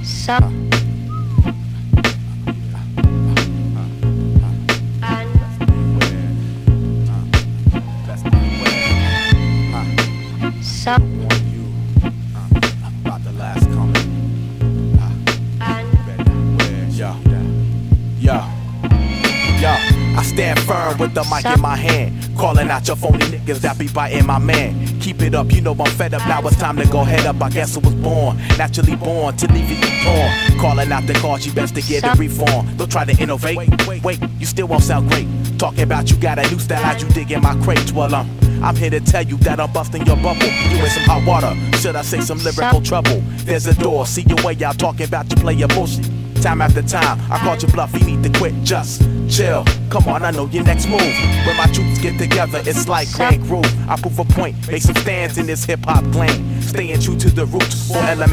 So About the last comment. Yo, I stand firm with the mic in my hand, calling out your phony niggas that be biting my man. Keep it up, you know I'm fed up, now it's time to go head up. I guess I was born, naturally born to leave it torn. Calling out the cause, you best to get a reform. Don't try to innovate, wait, you still won't sound great. Talking about you got a new style, how'd you dig in my crates? Well, I'm here to tell you that I'm busting your bubble. You in some hot water, should I say some lyrical trouble? There's a door, see your way out, talking about you play your bullshit. Time after time, I called you bluff, you need to quit, just chill. Come on, I know your next move. When my troops get together, it's like Grand Groove. I prove a point, make some stands in this hip-hop lane. Staying true to the roots, 4 elements.